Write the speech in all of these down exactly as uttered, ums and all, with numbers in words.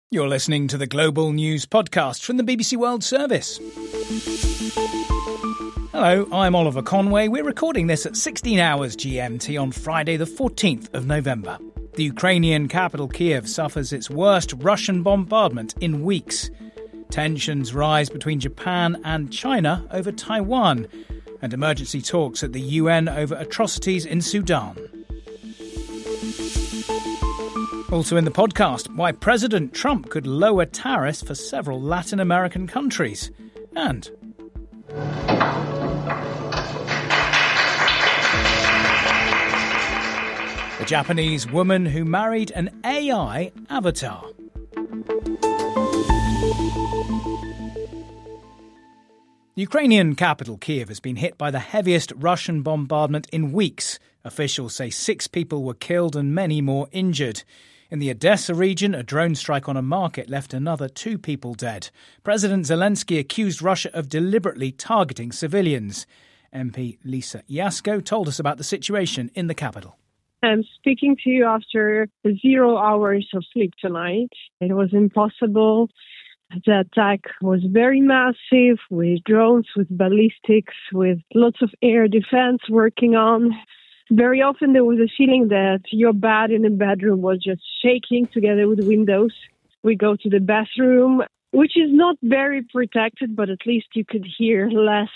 You're listening to the Global News Podcast from the B B C World Service. Hello, I'm Oliver Conway. We're recording this at sixteen hours G M T on Friday the fourteenth of November. The Ukrainian capital Kiev suffers its worst Russian bombardment in weeks. Tensions rise between Japan and China over Taiwan, and emergency talks at the U N over atrocities in Sudan. Also in the podcast, why President Trump could lower tariffs for several Latin American countries. And a Japanese woman who married an A I avatar. The Ukrainian capital, Kiev, has been hit by the heaviest Russian bombardment in weeks. Officials say six people were killed and many more injured. In the Odessa region, a drone strike on a market left another two people dead. President Zelensky accused Russia of deliberately targeting civilians. M P Lisa Yasko told us about the situation in the capital. I'm speaking to you after zero hours of sleep tonight. It was impossible. The attack was very massive, with drones, with ballistics, with lots of air defense working on. Very often there was a feeling that your bed in the bedroom was just shaking together with windows. We go to the bathroom, which is not very protected, but at least you could hear less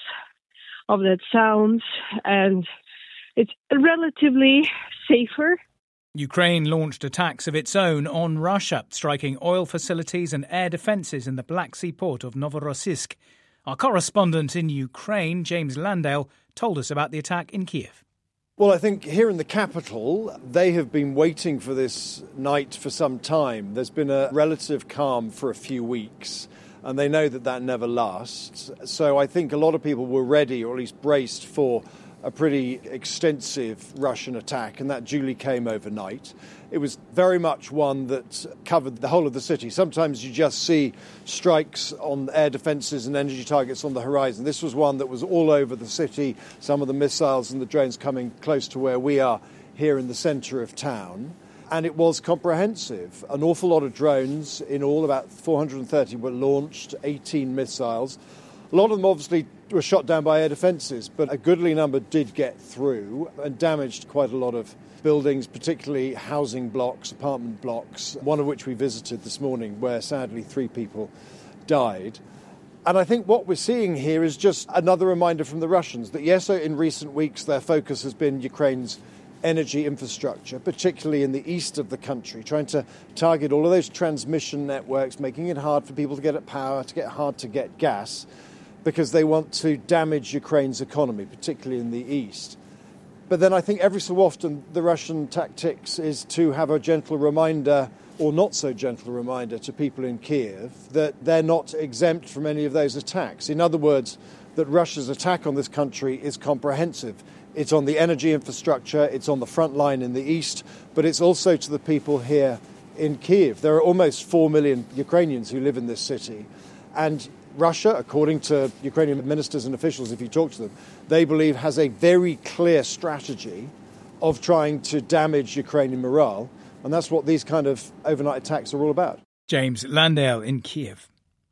of that sound, and it's relatively safer. Ukraine launched attacks of its own on Russia, striking oil facilities and air defences in the Black Sea port of Novorossiysk. Our correspondent in Ukraine, James Landale, told us about the attack in Kiev. Well, I think here in the capital, they have been waiting for this night for some time. There's been a relative calm for a few weeks, and they know that that never lasts. So I think a lot of people were ready, or at least braced, for a pretty extensive Russian attack, and that duly came overnight. It was very much one that covered the whole of the city. Sometimes you just see strikes on air defences and energy targets on the horizon. This was one that was all over the city, some of the missiles and the drones coming close to where we are here in the centre of town. And it was comprehensive. An awful lot of drones in all, about four hundred thirty were launched, eighteen missiles. A lot of them obviously were shot down by air defences, but a goodly number did get through and damaged quite a lot of buildings, particularly housing blocks, apartment blocks, one of which we visited this morning, where sadly three people died. And I think what we're seeing here is just another reminder from the Russians that, yes, in recent weeks their focus has been Ukraine's energy infrastructure, particularly in the east of the country, trying to target all of those transmission networks, making it hard for people to get at power, to get hard to get gas, because they want to damage Ukraine's economy, particularly in the east. But then I think every so often the Russian tactics is to have a gentle reminder, or not so gentle reminder, to people in Kiev that they're not exempt from any of those attacks. In other words, that Russia's attack on this country is comprehensive. It's on the energy infrastructure, it's on the front line in the east, but it's also to the people here in Kiev. There are almost four million Ukrainians who live in this city, and Russia, according to Ukrainian ministers and officials, if you talk to them, they believe has a very clear strategy of trying to damage Ukrainian morale. And that's what these kind of overnight attacks are all about. James Landale in Kiev.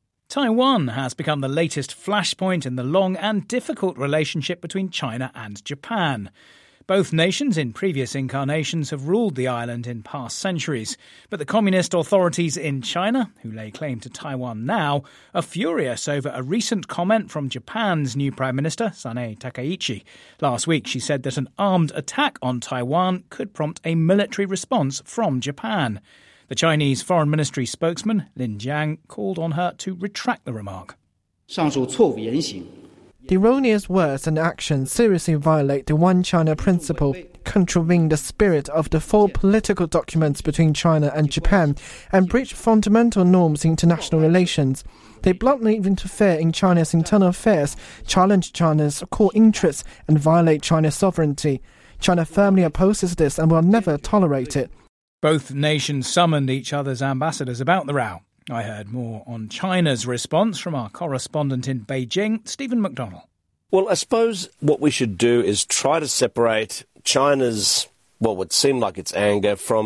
Taiwan has become the latest flashpoint in the long and difficult relationship between China and Japan. Both nations in previous incarnations have ruled the island in past centuries, but the communist authorities in China, who lay claim to Taiwan now, are furious over a recent comment from Japan's new Prime Minister, Sanae Takaichi. Last week she said that an armed attack on Taiwan could prompt a military response from Japan. The Chinese Foreign Ministry spokesman, Lin Jiang, called on her to retract the remark. The erroneous words and actions seriously violate the One China principle, contravene the spirit of the four political documents between China and Japan, and breach fundamental norms in international relations. They bluntly interfere in China's internal affairs, challenge China's core interests, and violate China's sovereignty. China firmly opposes this and will never tolerate it. Both nations summoned each other's ambassadors about the row. I heard more on China's response from our correspondent in Beijing, Stephen McDonnell. Well, I suppose what we should do is try to separate China's, what would seem like its anger, from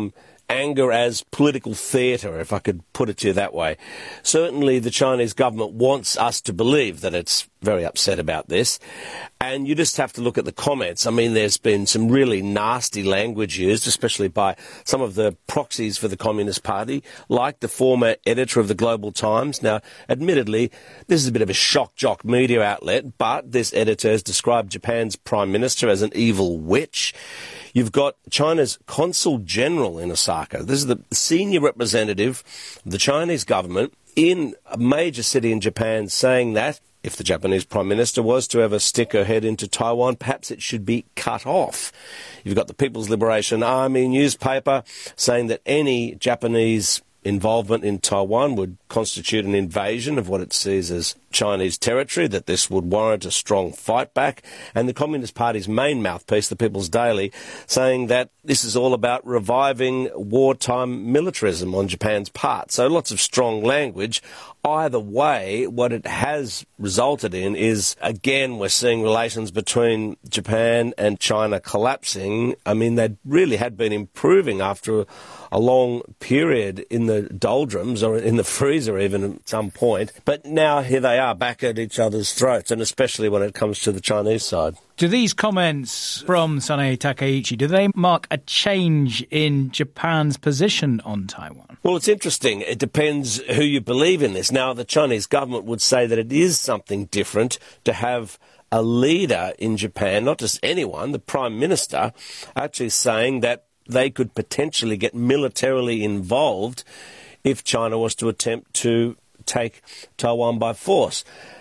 anger as political theatre, if I could put it to you that way. Certainly the Chinese government wants us to believe that it's very upset about this, and you just have to look at the comments. I mean, there's been some really nasty language used, especially by some of the proxies for the Communist Party, like the former editor of the Global Times. Now, admittedly, this is a bit of a shock-jock media outlet, but this editor has described Japan's Prime Minister as an evil witch. You've got China's Consul General in Osaka. This is the senior representative of the Chinese government in a major city in Japan, saying that if the Japanese Prime Minister was to ever stick her head into Taiwan, perhaps it should be cut off. You've got the People's Liberation Army newspaper saying that any Japanese involvement in Taiwan would constitute an invasion of what it sees as Chinese territory, that this would warrant a strong fight back, and the Communist Party's main mouthpiece, the People's Daily, saying that this is all about reviving wartime militarism on Japan's part. So lots of strong language. Either way, what it has resulted in is, again, we're seeing relations between Japan and China collapsing. I mean, they really had been improving after a, a long period in the doldrums, or in the freezer even at some point. But now here they are, back at each other's throats, and especially when it comes to the Chinese side. Do these comments from Sanae Takaichi, do they mark a change in Japan's position on Taiwan? Well, it's interesting. It depends who you believe in this. Now, the Chinese government would say that it is something different to have a leader in Japan, not just anyone, the Prime Minister, actually saying that they could potentially get militarily involved if China was to attempt to take Taiwan by force.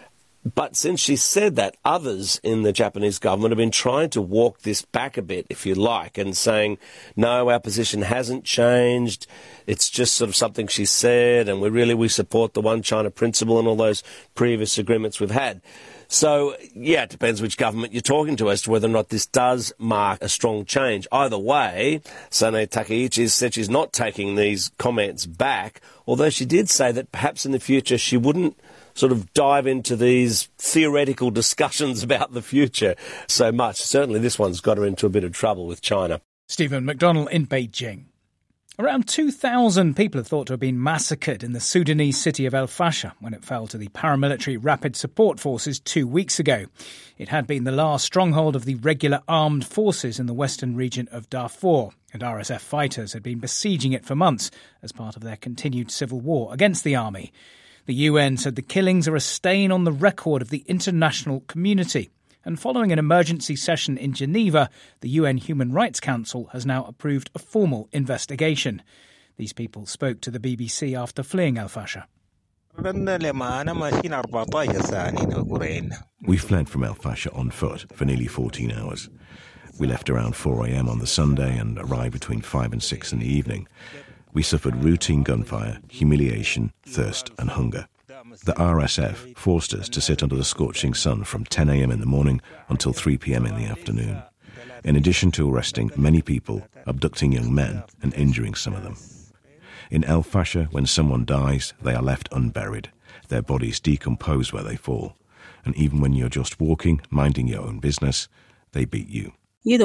But since she said that, others in the Japanese government have been trying to walk this back a bit, if you like, and saying, no, our position hasn't changed. It's just sort of something she said, and we really, we support the One China principle and all those previous agreements we've had. So, yeah, it depends which government you're talking to as to whether or not this does mark a strong change. Either way, Sanae Takaichi said she's not taking these comments back, although she did say that perhaps in the future she wouldn't sort of dive into these theoretical discussions about the future so much. Certainly this one's got her into a bit of trouble with China. Stephen McDonnell in Beijing. Around two thousand people are thought to have been massacred in the Sudanese city of El Fasher when it fell to the paramilitary Rapid Support Forces two weeks ago. It had been the last stronghold of the regular armed forces in the western region of Darfur, and R S F fighters had been besieging it for months as part of their continued civil war against the army. The U N said the killings are a stain on the record of the international community. And following an emergency session in Geneva, the U N Human Rights Council has now approved a formal investigation. These people spoke to the B B C after fleeing El Fasher. We fled from El Fasher on foot for nearly fourteen hours. We left around four a.m. on the Sunday and arrived between five and six in the evening. We suffered routine gunfire, humiliation, thirst and hunger. The R S F forced us to sit under the scorching sun from ten a.m. in the morning until three p.m. in the afternoon, in addition to arresting many people, abducting young men and injuring some of them. In El Fasher, when someone dies, they are left unburied. Their bodies decompose where they fall. And even when you're just walking, minding your own business, they beat you. We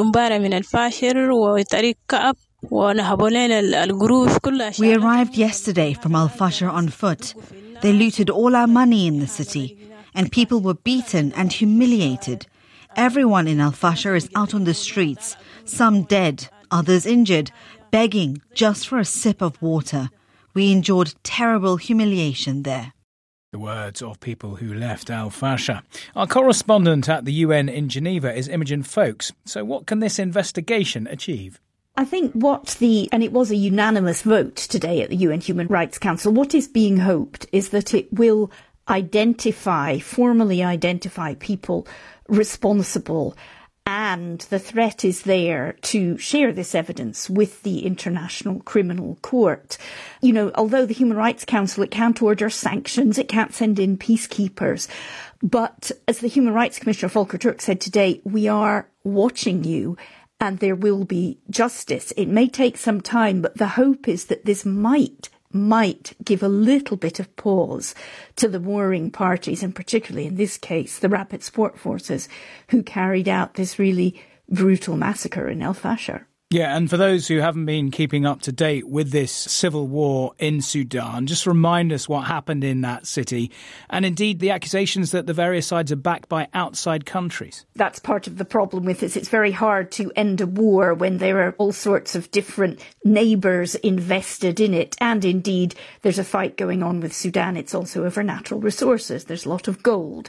arrived yesterday from Al Fasher on foot. They looted all our money in the city, and people were beaten and humiliated. Everyone in Al Fasher is out on the streets, some dead, others injured, begging just for a sip of water. We endured terrible humiliation there. The words of people who left Al Fasher. Our correspondent at the U N in Geneva is Imogen Folks. So what can this investigation achieve? I think what the, and it was a unanimous vote today at the U N Human Rights Council, what is being hoped is that it will identify, formally identify people responsible, and the threat is there to share this evidence with the International Criminal Court. You know, although the Human Rights Council, it can't order sanctions, it can't send in peacekeepers, but as the Human Rights Commissioner Volker Turk said today, we are watching you, and there will be justice. It may take some time, but the hope is that this might, might give a little bit of pause to the warring parties, and particularly in this case, the Rapid Support Forces, who carried out this really brutal massacre in El Fasher. Yeah, and for those who haven't been keeping up to date with this civil war in Sudan, just remind us what happened in that city and indeed the accusations that the various sides are backed by outside countries. That's part of the problem with this. It's very hard to end a war when there are all sorts of different neighbours invested in it. And indeed, there's a fight going on with Sudan. It's also over natural resources. There's a lot of gold.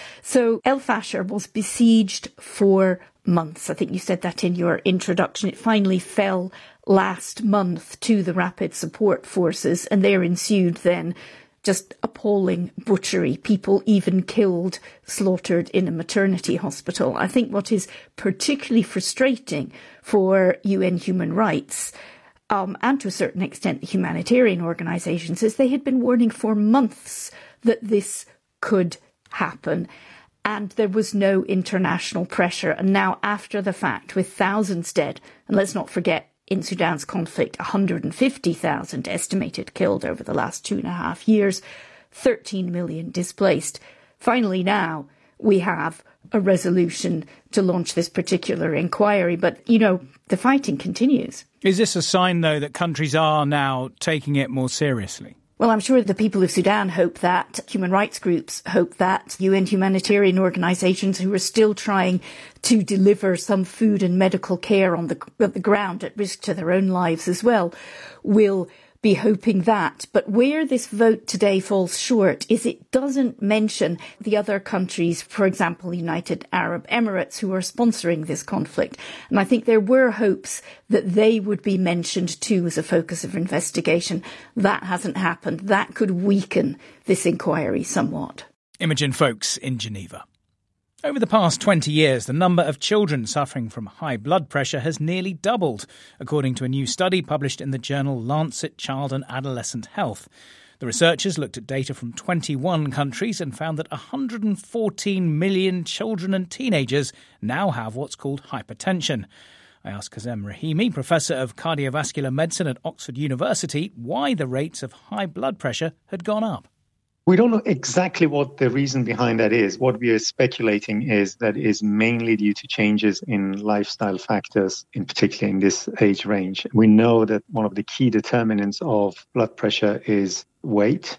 So El Fasher was besieged for months. I think you said that in your introduction. It finally fell last month to the Rapid Support Forces, and there ensued then just appalling butchery. People even killed, slaughtered in a maternity hospital. I think what is particularly frustrating for U N human rights, um, and to a certain extent the humanitarian organisations, is they had been warning for months that this could happen. And there was no international pressure. And now, after the fact, with thousands dead, and let's not forget, in Sudan's conflict, one hundred fifty thousand estimated killed over the last two and a half years, thirteen million displaced. Finally now, we have a resolution to launch this particular inquiry. But, you know, the fighting continues. Is this a sign, though, that countries are now taking it more seriously? Well, I'm sure the people of Sudan hope that, human rights groups hope that, U N humanitarian organisations who are still trying to deliver some food and medical care on the, on the ground at risk to their own lives as well, will be hoping that. But where this vote today falls short is it doesn't mention the other countries, for example, United Arab Emirates, who are sponsoring this conflict. And I think there were hopes that they would be mentioned too as a focus of investigation. That hasn't happened. That could weaken this inquiry somewhat. Imogen Foulkes in Geneva. Over the past twenty years, the number of children suffering from high blood pressure has nearly doubled, according to a new study published in the journal Lancet Child and Adolescent Health. The researchers looked at data from twenty-one countries and found that one hundred fourteen million children and teenagers now have what's called hypertension. I asked Kazem Rahimi, Professor of Cardiovascular Medicine at Oxford University, why the rates of high blood pressure had gone up. We don't know exactly what the reason behind that is. What we are speculating is that is mainly due to changes in lifestyle factors, in particular in this age range. We know that one of the key determinants of blood pressure is weight.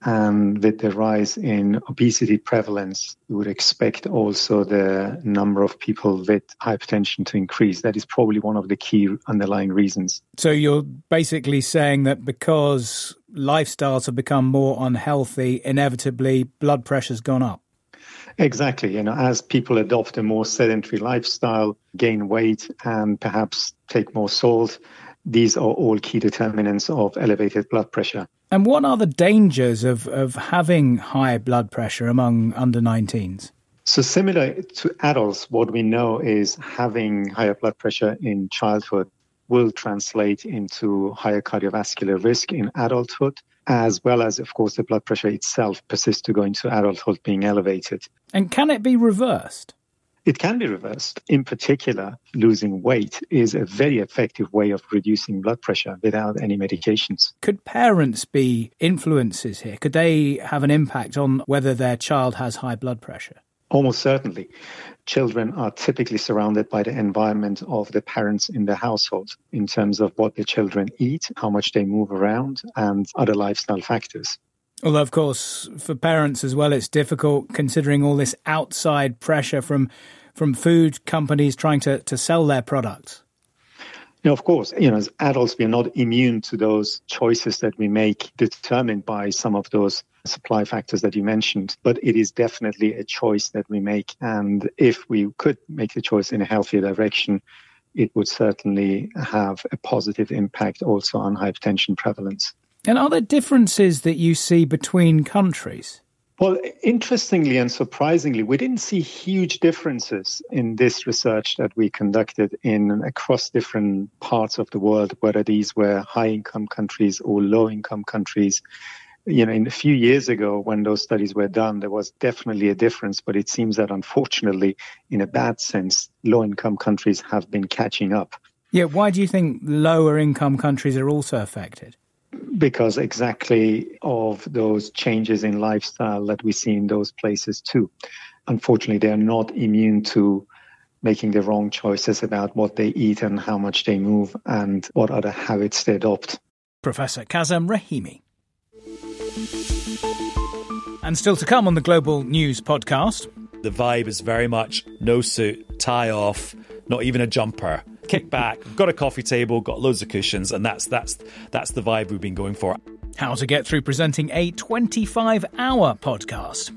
And with the rise in obesity prevalence, you would expect also the number of people with hypertension to increase. That is probably one of the key underlying reasons. So you're basically saying that because lifestyles have become more unhealthy, inevitably blood pressure's gone up? Exactly. You know, as people adopt a more sedentary lifestyle, gain weight, and perhaps take more salt, these are all key determinants of elevated blood pressure. And what are the dangers of, of having high blood pressure among under nineteens? So similar to adults, what we know is having higher blood pressure in childhood will translate into higher cardiovascular risk in adulthood, as well as, of course, the blood pressure itself persists to go into adulthood being elevated. And can it be reversed? It can be reversed. In particular, losing weight is a very effective way of reducing blood pressure without any medications. Could parents be influences here? Could they have an impact on whether their child has high blood pressure? Almost certainly. Children are typically surrounded by the environment of the parents in the household in terms of what the children eat, how much they move around, and other lifestyle factors. Although, of course, for parents as well, it's difficult considering all this outside pressure from from food companies trying to, to sell their products. You know, of course, you know, as adults, we are not immune to those choices that we make determined by some of those supply factors that you mentioned. But it is definitely a choice that we make. And if we could make the choice in a healthier direction, it would certainly have a positive impact also on hypertension prevalence. And are there differences that you see between countries? Well, interestingly and surprisingly, we didn't see huge differences in this research that we conducted in across different parts of the world, whether these were high-income countries or low-income countries. You know, in a few years ago, when those studies were done, there was definitely a difference, but it seems that unfortunately, in a bad sense, low-income countries have been catching up. Yeah, why do you think lower-income countries are also affected? Because exactly of those changes in lifestyle that we see in those places too. Unfortunately, they are not immune to making the wrong choices about what they eat and how much they move and what other habits they adopt. Professor Kazem Rahimi. And still to come on the Global News podcast. The vibe is very much no suit, tie off, not even a jumper. Kick back, got a coffee table, got loads of cushions, and that's that's that's the vibe we've been going for. How to get through presenting a twenty-five hour podcast.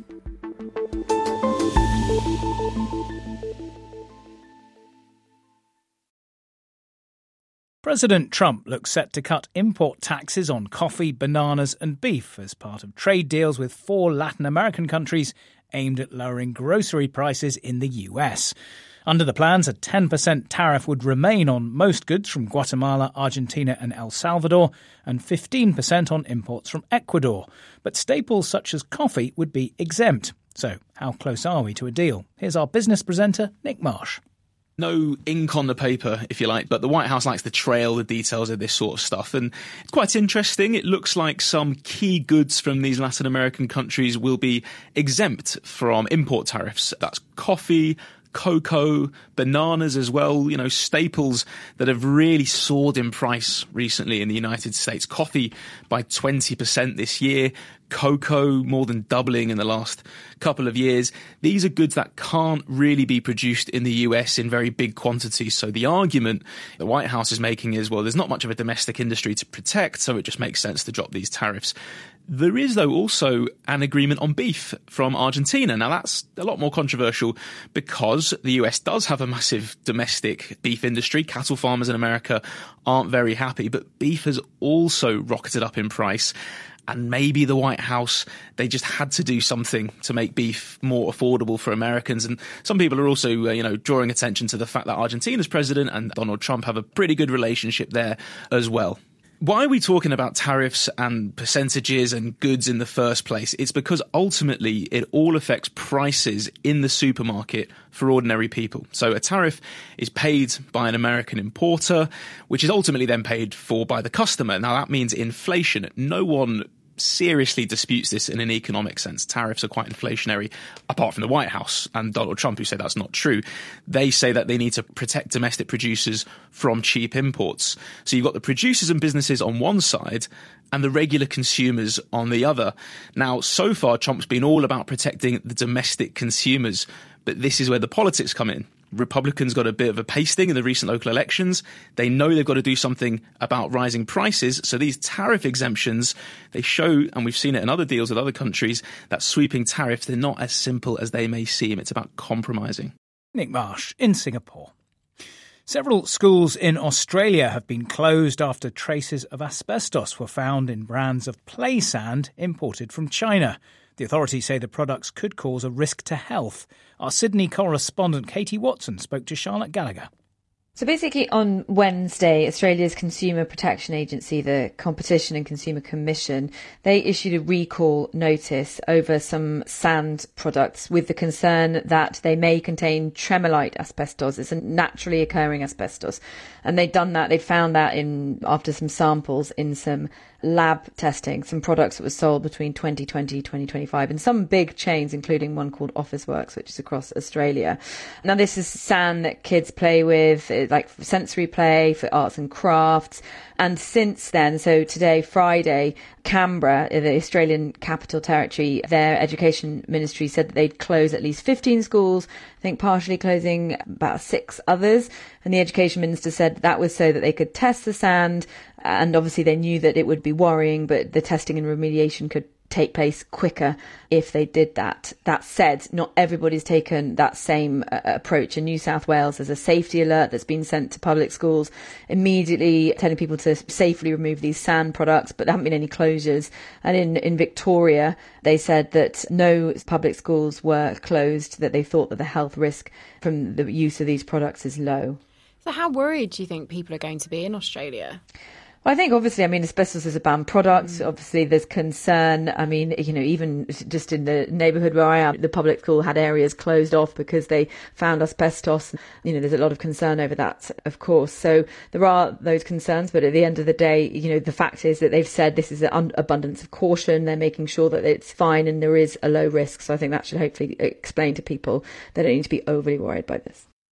President Trump looks set to cut import taxes on coffee, bananas and beef as part of trade deals with four Latin American countries aimed at lowering grocery prices in the U S. Under the plans, a ten percent tariff would remain on most goods from Guatemala, Argentina and El Salvador, and fifteen percent on imports from Ecuador. But staples such as coffee would be exempt. So how close are we to a deal? Here's our business presenter, Nick Marsh. No ink on the paper, if you like, but the White House likes to trail the details of this sort of stuff. And it's quite interesting. It looks like some key goods from these Latin American countries will be exempt from import tariffs. That's coffee, cocoa, bananas as well, you know, staples that have really soared in price recently in the United States. Coffee by twenty percent this year, cocoa more than doubling in the last couple of years. These are goods that can't really be produced in the U S in very big quantities. So the argument the White House is making is, well, there's not much of a domestic industry to protect, so it just makes sense to drop these tariffs. There is, though, also an agreement on beef from Argentina. Now, that's a lot more controversial because the U S does have a massive domestic beef industry. Cattle farmers in America aren't very happy, but beef has also rocketed up in price. And maybe the White House, they just had to do something to make beef more affordable for Americans. And some people are also, uh, you know, drawing attention to the fact that Argentina's president and Donald Trump have a pretty good relationship there as well. Why are we talking about tariffs and percentages and goods in the first place? It's because ultimately it all affects prices in the supermarket for ordinary people. So a tariff is paid by an American importer, which is ultimately then paid for by the customer. Now that means inflation. No one seriously disputes this in an economic sense. Tariffs are quite inflationary, apart from the White House and Donald Trump, who say that's not true. They say that they need to protect domestic producers from cheap imports. So you've got the producers and businesses on one side and the regular consumers on the other. Now, so far, Trump's been all about protecting the domestic consumers, but this is where the politics come in. Republicans got a bit of a pasting in the recent local elections. They know they've got to do something about rising prices. So these tariff exemptions, they show, and we've seen it in other deals with other countries, that sweeping tariffs, they're not as simple as they may seem. It's about compromising. Nick Marsh in Singapore. Several schools in Australia have been closed after traces of asbestos were found in brands of play sand imported from China. The authorities say the products could cause a risk to health. Our Sydney correspondent Katie Watson spoke to Charlotte Gallagher. So basically on Wednesday, Australia's Consumer Protection Agency, the Competition and Consumer Commission, they issued a recall notice over some sand products with the concern that they may contain tremolite asbestos. It's a naturally occurring asbestos. And they'd done that, they'd found that in after some samples in some lab testing, some products that were sold between twenty twenty and twenty twenty-five in some big chains, including one called Officeworks, which is across Australia. Now, this is sand that kids play with, like for sensory play, for arts and crafts. And since then, so today, Friday, Canberra, the Australian Capital Territory, their education ministry said that they'd close at least fifteen schools, I think partially closing about six others. And the education minister said that was so that they could test the sand. And obviously they knew that it would be worrying, but the testing and remediation could take place quicker if they did that. That said, not everybody's taken that same uh, approach. In New South Wales, there's a safety alert that's been sent to public schools, immediately telling people to safely remove these sand products, but there haven't been any closures. And in, in Victoria, they said that no public schools were closed, that they thought that the health risk from the use of these products is low. So how worried do you think people are going to be in Australia? Well, I think obviously, I mean, asbestos is a banned product. Mm. Obviously, there's concern. I mean, you know, even just in the neighbourhood where I am, the public school had areas closed off because they found asbestos. You know, there's a lot of concern over that, of course. So there are those concerns. But at the end of the day, you know, the fact is that they've said this is an abundance of caution. They're making sure that it's fine and there is a low risk. So I think that should hopefully explain to people they don't need to be overly worried by this.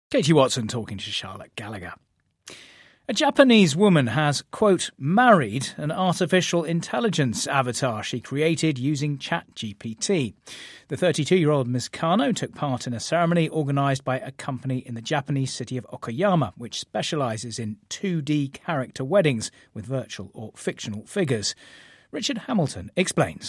Katie Watson talking to Charlotte Gallagher. A Japanese woman has, quote, married an artificial intelligence avatar she created using ChatGPT. The thirty-two-year-old Miz Kano took part in a ceremony organised by a company in the Japanese city of Okayama, which specialises in two D character weddings with virtual or fictional figures. Richard Hamilton explains.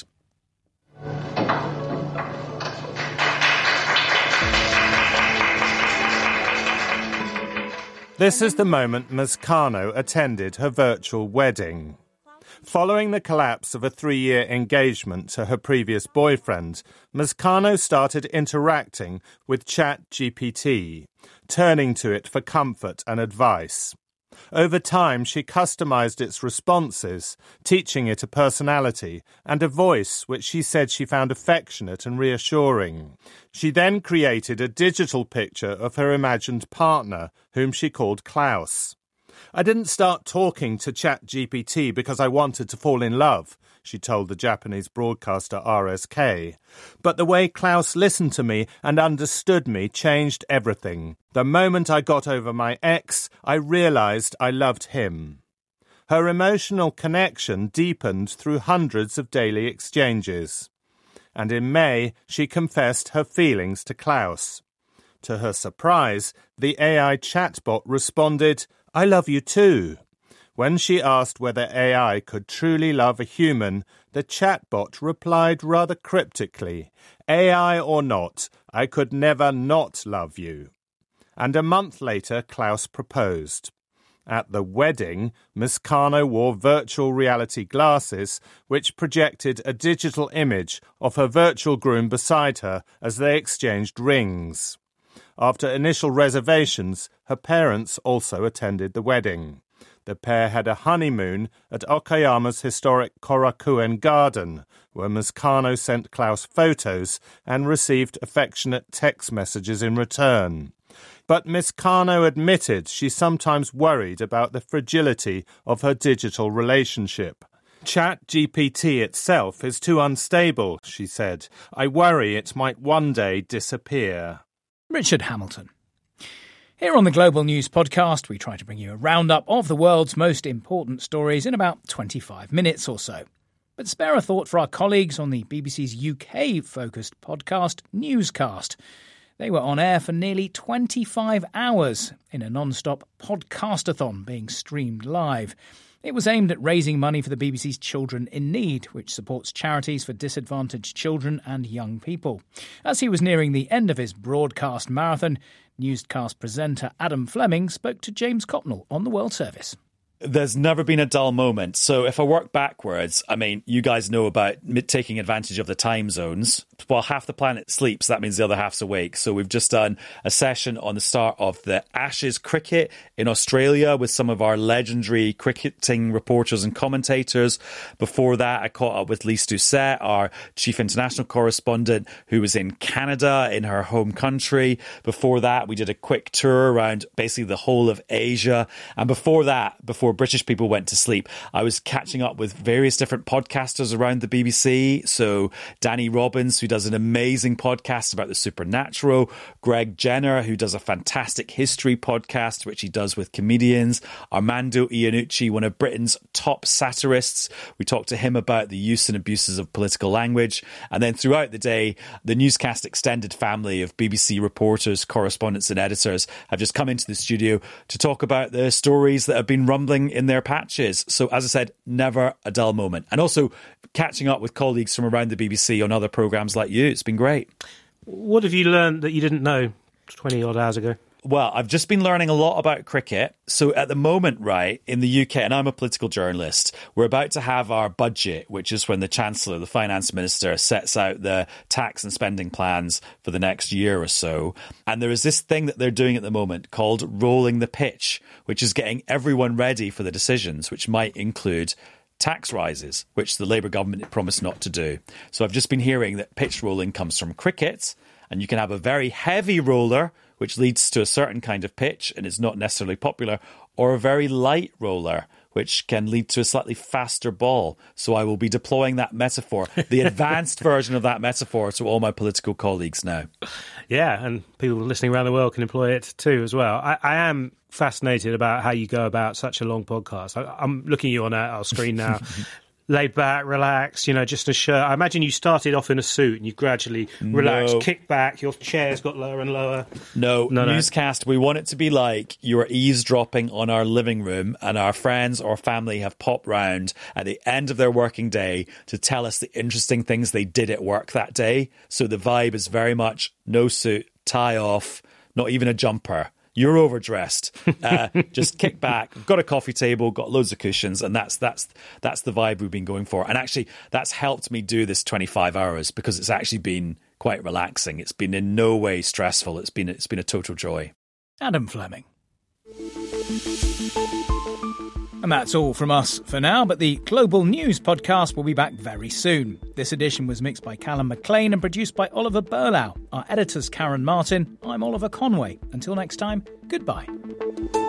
This is the moment Miz Kano attended her virtual wedding. Following the collapse of a three-year engagement to her previous boyfriend, Miz Kano started interacting with ChatGPT, turning to it for comfort and advice. Over time, she customized its responses, teaching it a personality and a voice which she said she found affectionate and reassuring. She then created a digital picture of her imagined partner, whom she called Klaus. I didn't start talking to ChatGPT because I wanted to fall in love, she told the Japanese broadcaster R S K. But the way Klaus listened to me and understood me changed everything. The moment I got over my ex, I realized I loved him. Her emotional connection deepened through hundreds of daily exchanges. And in May, she confessed her feelings to Klaus. To her surprise, the A I chatbot responded, "I love you too." When she asked whether A I could truly love a human, the chatbot replied rather cryptically, "A I or not, I could never not love you." And a month later, Klaus proposed. At the wedding, Miz Kano wore virtual reality glasses which projected a digital image of her virtual groom beside her as they exchanged rings. After initial reservations, her parents also attended the wedding. The pair had a honeymoon at Okayama's historic Korakuen Garden, where Miz Kano sent Klaus photos and received affectionate text messages in return. But Miz Kano admitted she sometimes worried about the fragility of her digital relationship. ChatGPT itself is too unstable, she said. I worry it might one day disappear. Richard Hamilton. Here on the Global News Podcast, we try to bring you a roundup of the world's most important stories in about twenty-five minutes or so. But spare a thought for our colleagues on the B B C's U K-focused podcast, Newscast. They were on air for nearly twenty-five hours in a non-stop podcastathon being streamed live. It was aimed at raising money for the B B C's Children in Need, which supports charities for disadvantaged children and young people. As he was nearing the end of his broadcast marathon, Newscast presenter Adam Fleming spoke to James Copnell on the World Service. There's never been a dull moment. So if I work backwards, I mean, you guys know about taking advantage of the time zones. While half the planet sleeps, that means the other half's awake. So we've just done a session on the start of the Ashes cricket in Australia with some of our legendary cricketing reporters and commentators. Before that, I caught up with Lise Doucet, our chief international correspondent, who was in Canada, in her home country. Before that, we did a quick tour around basically the whole of Asia. And before that, before British people went to sleep, I was catching up with various different podcasters around the B B C. So Danny Robbins, who does an amazing podcast about the supernatural, Greg Jenner, who does a fantastic history podcast, which he does with comedians, Armando Iannucci, one of Britain's top satirists. We talked to him about the use and abuses of political language. And then throughout the day, the Newscast extended family of B B C reporters, correspondents and editors have just come into the studio to talk about the stories that have been rumbling in their patches. So, as I said, never a dull moment. And also catching up with colleagues from around the B B C on other programmes like you. It's been great. What have you learned that you didn't know twenty odd hours ago? Well, I've just been learning a lot about cricket. So at the moment, right, in the U K, and I'm a political journalist, we're about to have our budget, which is when the Chancellor, the Finance Minister, sets out the tax and spending plans for the next year or so. And there is this thing that they're doing at the moment called rolling the pitch, which is getting everyone ready for the decisions, which might include tax rises, which the Labour government promised not to do. So I've just been hearing that pitch rolling comes from cricket, and you can have a very heavy roller, which leads to a certain kind of pitch and is not necessarily popular, or a very light roller, which can lead to a slightly faster ball. So I will be deploying that metaphor, the advanced version of that metaphor, to all my political colleagues now. Yeah, and people listening around the world can employ it too as well. I, I am fascinated about how you go about such a long podcast. I, I'm looking at you on our, our screen now. Laid back, relaxed, you know, just a shirt. I imagine you started off in a suit and you gradually relaxed, no. kicked back, your chair's got lower and lower. No, no, newscast, we want it to be like you are eavesdropping on our living room and our friends or family have popped round at the end of their working day to tell us the interesting things they did at work that day. So the vibe is very much no suit, tie off, not even a jumper. You're overdressed. Uh, just kick back. Got a coffee table, got loads of cushions, and that's that's that's the vibe we've been going for. And actually, that's helped me do this twenty-five hours because it's actually been quite relaxing. It's been in no way stressful. It's been it's been a total joy. Adam Fleming. And that's all from us for now, but the Global News podcast will be back very soon. This edition was mixed by Callum McLean and produced by Oliver Burlau. Our editor's Karen Martin. I'm Oliver Conway. Until next time, goodbye.